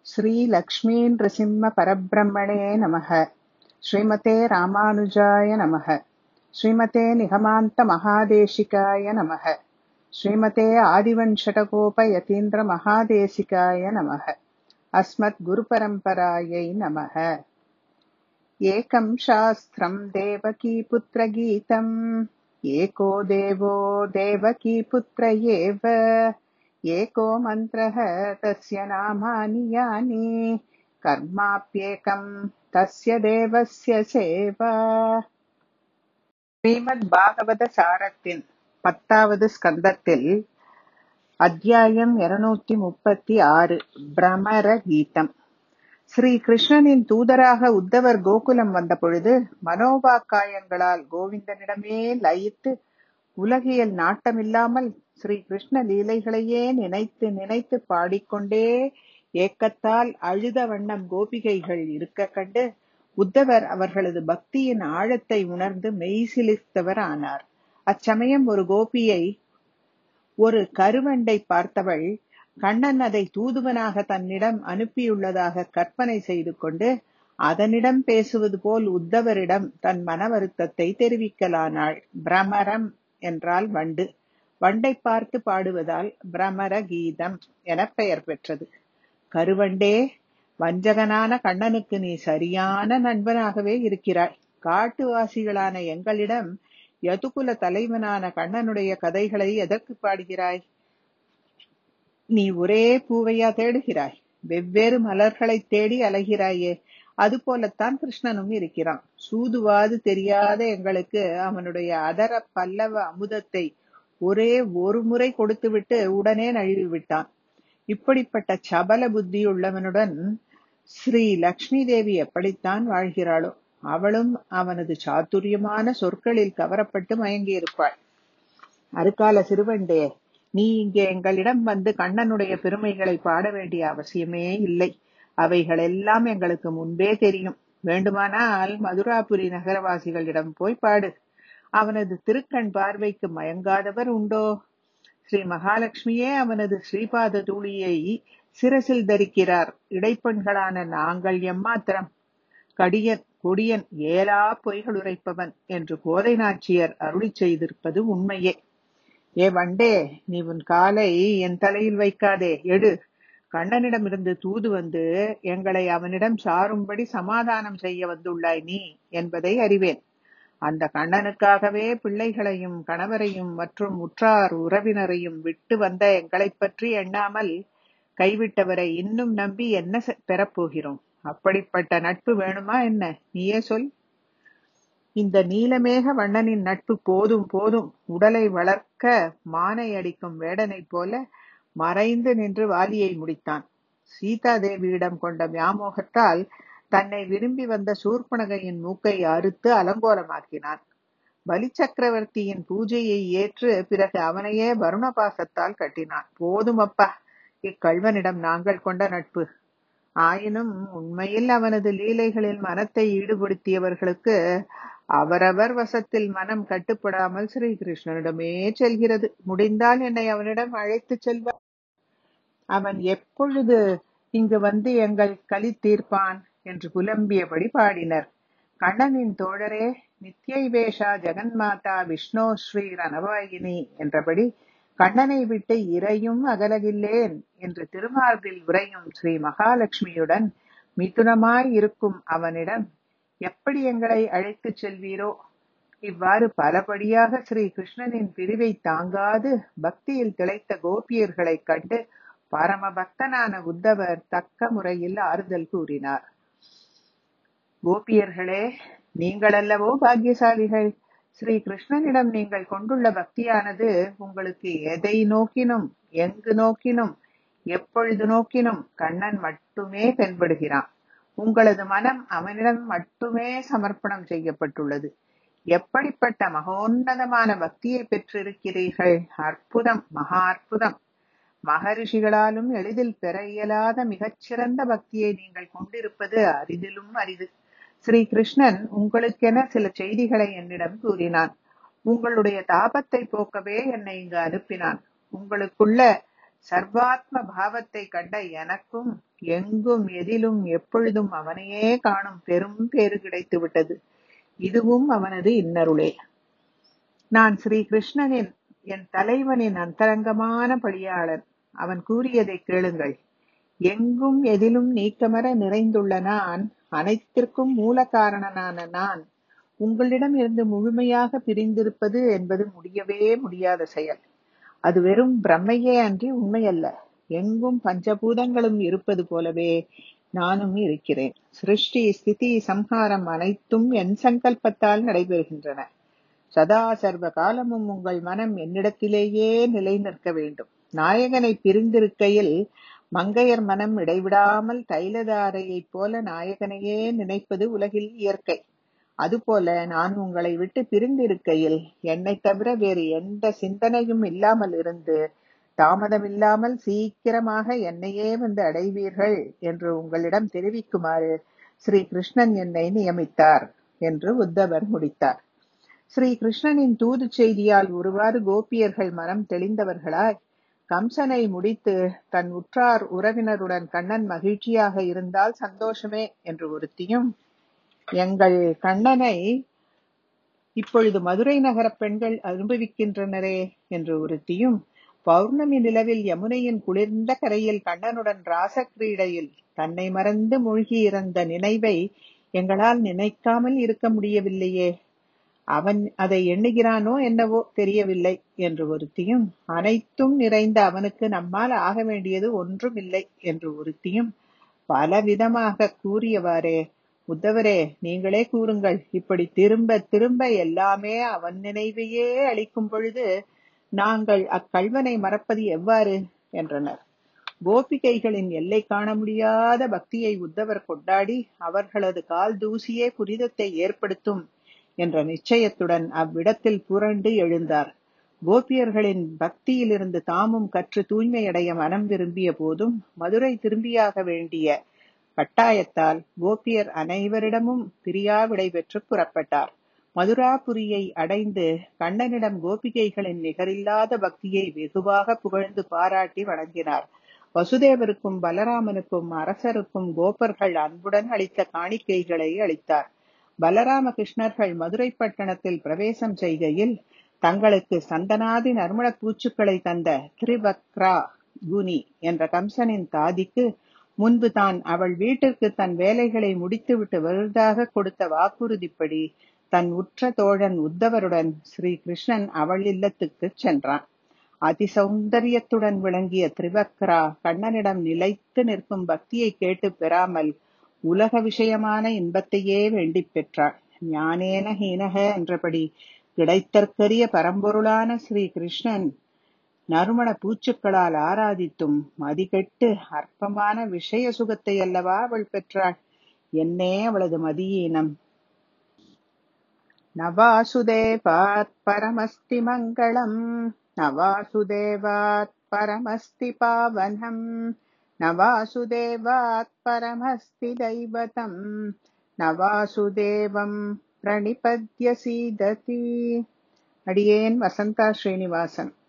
श्री लक्ष्मी नृसिंह परब्रह्मणे नमः। श्रीमते रामानुजाय नमः। श्रीमते निगमान्त महादेशिकाय नमः। श्रीमते आदिवञ्शटकोप यतीन्द्र महादेशिकाय नमः। अस्मत् गुरुपरम्परायै नमः। एकं शास्त्रं देवकीपुत्रगीतम् एको देवो देवकीपुत्र एव एको मन्त्रः तस्य नामानि यानि कर्माप्येकं तस्य देवस्य सेवा. ஸ்ரீமத் பாகவத சாரத்தின் 10வது ஸ்கந்தத்தில் அத்தியாயம் 236 பிரமர கீதம். ஸ்ரீ கிருஷ்ணனின் தூதராக உத்தவர் கோகுலம் வந்த பொழுது மனோபாக்காயங்களால் கோவிந்தனிடமே லயித்து உலகியல் நாட்டமில்லாமல் ஸ்ரீ கிருஷ்ண லீலைகளையே நினைத்து நினைத்து பாடிக்கொண்டே ஏக்கத்தால் அழுத வண்ணம் கோபிகைகள் இருக்க கண்டு உத்தவர் அவர்களது பக்தியின் ஆழத்தை உணர்ந்து மெய்சிலிர்த்தவர் ஆனார். அச்சமயம் ஒரு கோபியை ஒரு கருவண்டை பார்த்தவள் கண்ணன் அதை தூதுவனாக தன்னிடம் அனுப்பியுள்ளதாக கற்பனை செய்து கொண்டு அதனிடம் பேசுவது போல் உத்தவரிடம் தன் மன வருத்தத்தை தெரிவிக்கலானாள். பிரமரம் என்றால் வண்டு. வண்டை பார்த்து பாடுவதால் பிரமர கீதம் என பெயர் பெற்றது. கருவண்டே, வஞ்சகனான கண்ணனுக்கு நீ சரியான நண்பனாகவே இருக்கிறாய். காட்டுவாசிகளான எங்களிடம் யதுகுல தலைவனான கண்ணனுடைய கதைகளை எதற்கு பாடுகிறாய்? நீ ஒரே பூவையா தேடுகிறாய்? வெவ்வேறு மலர்களை தேடி அலைகிறாயே. அதுபோலத்தான் கிருஷ்ணனும் இருக்கிறான். சூதுவாது தெரியாத எங்களுக்கு அவனுடைய அதர பல்லவ அமுதத்தை ஒரே ஒரு முறை கொடுத்துவிட்டு உடனே நழுவி விட்டான். இப்படிப்பட்ட சபல புத்தியுள்ளவனுடன் ஸ்ரீ லக்ஷ்மி தேவி எப்படித்தான் வாழ்கிறாளோ? அவளும் அவனது சாதுரியமான சொற்களில் கவரப்பட்டு மயங்கியிருப்பாள். அருகால சிறுவண்டே, நீ இங்கே எங்களிடம் வந்து கண்ணனுடைய பெருமைகளை பாட வேண்டிய அவசியமே இல்லை. அவைகளெல்லாம் எங்களுக்கு முன்பே தெரியும். வேண்டுமானால் மதுராபுரி நகரவாசிகளிடம் போய் பாடு. அவனது திருக்கண் பார்வைக்கு மயங்காதவர் உண்டோ? ஸ்ரீ மகாலட்சுமியே அவனது ஸ்ரீபாத தூளியை சிரசில் தரிக்கிறார். இடைப்பெண்களான நாங்கள் எம்மாத்திரம்? கடியன் கொடியன் ஏலா பொய்கள் உரைப்பவன் என்று கோதை நாச்சியர் அருளி செய்திருப்பது உண்மையே. ஏ வண்டே, நீ உன் காலை என் தலையில் வைக்காதே, எடு. கண்ணனிடமிருந்து தூது வந்து எங்களை அவனிடம் சாரும்படி சமாதானம் செய்ய வந்துள்ளாய் நீ என்பதை அறிவேன். அந்த கண்ணனுக்காகவே பிள்ளைகளையும் கணவரையும் மற்றும் உற்றார் உறவினரையும் விட்டு வந்த எங்களை பற்றி எண்ணாமல் கைவிட்டவரை இன்னும் நம்பி என்ன பெறப்போகிறோம்? அப்படிப்பட்ட நட்பு வேணுமா என்ன? நீயே சொல். இந்த நீலமேக வண்ணனின் நட்பு போதும் போதும். உடலை வளர்க்க மானை அடிக்கும் வேடனை போல மறைந்து நின்று வாலியை முடித்தான். சீதாதேவியிடம் கொண்ட வியாமோகத்தால் தன்னை விரும்பி வந்த சூர்பனகையின் மூக்கை அறுத்து அலங்கோலமாக்கினான். பலி சக்கரவர்த்தியின் பூஜையை ஏற்று பிறகு அவனையே வருணபாசத்தால் கட்டினான். போதும் அப்பா, இக்கல்வனிடம் நாங்கள் கொண்ட நட்பு. ஆயினும் உண்மையில் அவனது லீலைகளில் மனத்தை ஈடுபடுத்தியவர்களுக்கு அவரவர் வசத்தில் மனம் கட்டுப்படாமல் ஸ்ரீ கிருஷ்ணனிடமே செல்கிறது. முடிந்தால் என்னை அவனிடம் அழைத்து செல்வார். அவன் எப்பொழுது இங்கு வந்து எங்கள் களி தீர்ப்பான் என்று புலம்பியபடி பாடினர். கண்ணனின் தோழரே, நித்யைவேஷா ஜெகன்மாதா விஷ்ணோ ஸ்ரீ ரணவாயினி என்றபடி கண்ணனை விட்டு இறையும் அகலகில்லேன் என்று திருமார்பில் உரையும் ஸ்ரீ மகாலட்சுமியுடன் மிதுனமாய் இருக்கும் அவனிடம் எப்படி எங்களை அழைத்து செல்வீரோ? இவ்வாறு பலபடியாக ஸ்ரீ கிருஷ்ணனின் பிரிவை தாங்காது பக்தியில் திளைத்த கோபியர்களைக் கண்டு பரம பக்தனான உத்தவர் தக்க முறையில் ஆறுதல் கூறினார். கோபியர்களே, நீங்களல்லவோ பாக்கியசாலிகள். ஸ்ரீ கிருஷ்ணனிடம் நீங்கள் கொண்டுள்ள பக்தியானது உங்களுக்கு எதை நோக்கினும் எங்கு நோக்கினும் எப்பொழுது நோக்கினும் கண்ணன் மட்டுமே தென்படுகிறான். உங்களது மனம் அவனிடம் மட்டுமே சமர்ப்பணம் செய்யப்பட்டுள்ளது. எப்படிப்பட்ட மகோன்னதமான பக்தியை பெற்றிருக்கிறீர்கள்! அற்புதம், மகா அற்புதம். மகரிஷிகளாலும் எளிதில் பெற இயலாத மிகச்சிறந்த பக்தியை நீங்கள் கொண்டிருப்பது அரிதிலும் அரிது. ஸ்ரீ கிருஷ்ணன் உங்களுக்கென சில செய்திகளை என்னிடம் கூறினான். உங்களுடைய தாபத்தை போக்கவே என்னை இங்கு அனுப்பினான். உங்களுக்குள்ள சர்வாத்ம பாவத்தை கண்ட எனக்கும் எங்கும் எதிலும் எப்பொழுதும் அவனையே காணும் பெரும் பேறு கிடைத்து விட்டது. இதுவும் அவனது இன்னருளே. நான் ஸ்ரீ கிருஷ்ணனின் என் தலைவனின் அந்தரங்கமான பணியாளன். அவன் கூறியதை கேளுங்கள். எங்கும் எதிலும் நீக்கமர நிறைந்துள்ள நான், அனைத்திற்கும் மூல காரணனான நான் உங்களிடம் இருந்து முழுமையாக பிரிந்திருப்பது என்பது முடியவே முடியாத செயல். அது வெறும் பிரம்மையே அன்றி உண்மையல்ல. எங்கும் பஞ்சபூதங்களும் இருப்பது போலவே நானும் இருக்கிறேன். சிருஷ்டி, ஸ்திதி, சம்ஹாரம் அனைத்தும் என் சங்கல்பத்தால் நடைபெறுகின்றன. சதா சர்வ காலமும் உங்கள் மனம் என்னிடத்திலேயே நிலை நிற்க வேண்டும். நாயகனை பிரிந்திருக்கையில் மங்கையர் மனம் இடைவிடாமல் தைலதாரையைப் போல நாயகனையே நினைப்பது உலகில் இயற்கை. அதுபோல நான் உங்களை விட்டு பிரிந்திருக்கையில் என்னை தவிர வேறு எந்த சிந்தனையும் இல்லாமல் இருந்து தாமதமில்லாமல் சீக்கிரமாக என்னையே வந்து அடைவீர்கள் என்று உங்களிடம் தெரிவிக்குமாறு ஸ்ரீ கிருஷ்ணன் என்னை நியமித்தார் என்று உத்தவர் முடித்தார். ஸ்ரீ கிருஷ்ணனின் தூது செய்தியால் ஒருவாறு கோபியர்கள் மனம் தெளிந்தவர்களாய் கம்சனை முடித்து தன் உற்றார் உறவினருடன் கண்ணன் மகிழ்ச்சியாக இருந்தால் சந்தோஷமே என்று ஒருத்தியும், எங்கள் கண்ணனை இப்பொழுது மதுரை நகர பெண்கள் அனுபவிக்கின்றனரே என்று ஒருத்தியும், பௌர்ணமி நிலவில் யமுனையின் குளிர்ந்த கரையில் கண்ணனுடன் ராசக்கிரீடையில் தன்னை மறந்து மூழ்கியிருந்த நினைவை எங்களால் நினைக்காமல் இருக்க முடியவில்லையே, அவன் அதை எண்ணுகிறானோ என்னவோ தெரியவில்லை என்று ஒருத்தியும், அனைத்தும் நிறைந்த அவனுக்கு நம்மால் ஆக வேண்டியது ஒன்றுமில்லை என்று ஒருத்தியும் பலவிதமாக கூறியவாறே, உத்தவரே நீங்களே கூறுங்கள், இப்படி திரும்ப திரும்ப எல்லாமே அவன் நினைவையே அளிக்கும் பொழுது நாங்கள் அக்கள்வனை மறப்பது எவ்வாறு என்றனர். கோபிகைகளின் எல்லை காண முடியாத பக்தியை உத்தவர் கொண்டாடி அவர்களது கால் தூசியே புரிதத்தை ஏற்படுத்தும் என்ற நிச்சயத்துடன் அவ்விடத்தில் புரண்டு எழுந்தார். கோபியர்களின் பக்தியிலிருந்து தாமும் கற்று தூய்மையடைய மனம் விரும்பிய போதும் மதுரை திரும்பியாக வேண்டிய கட்டாயத்தால் கோபியர் அனைவரிடமும் பிரியா விடை பெற்று புறப்பட்டார். மதுராபுரியை அடைந்து கண்ணனிடம் கோபிகைகளின் நிகரில்லாத பக்தியை வெகுவாக புகழ்ந்து பாராட்டி வணங்கினார். வசுதேவருக்கும் பலராமனுக்கும் அரசருக்கும் கோபர்கள் அன்புடன் அளித்த காணிக்கைகளை அளித்தார். பலராம கிருஷ்ணர்கள் மதுரை பட்டணத்தில் பிரவேசம் செய்கையில் தங்களுக்கு சந்தனாதி நறுமண பூச்சுக்களை தந்த திரிவக்ரா குனி என்ற கம்சனின் தாதிக்கு முன்பு தான் அவள் வீட்டிற்கு தன் வேலைகளை முடித்துவிட்டு வருவதாக கொடுத்த வாக்குறுதிப்படி தன் உற்ற தோழன் உத்தவருடன் ஸ்ரீ கிருஷ்ணன் அவள் இல்லத்துக்கு சென்றான். அதிசௌந்தரியத்துடன் விளங்கிய திரிவக்ரா கண்ணனிடம் நிலைத்து நிற்கும் பக்தியை கேட்டு பெறாமல் உலக விஷயமான இன்பத்தையே வேண்டி பெற்றாள். ஞானேன ஹீனக என்றபடி கிடைத்தற்கரிய பரம்பொருளான ஸ்ரீ கிருஷ்ணன் நறுமண பூச்சுக்களால் ஆராதித்தும் மதிகெட்டு அற்பமான விஷய சுகத்தை அல்லவா அவள் பெற்றாள். என்னே அவளது மதியீனம். நவாசுதேவாத் பரமஸ்தி மங்களம், நவாசுதேவாத் பரமஸ்தி பாவனம், நவாசுதேவாத் பரமஸ்தி தைவதம், நவாசுதேவம் பிரணிபத்ய சீததி. அடியேன் வசந்தா ஸ்ரீனிவாசன்.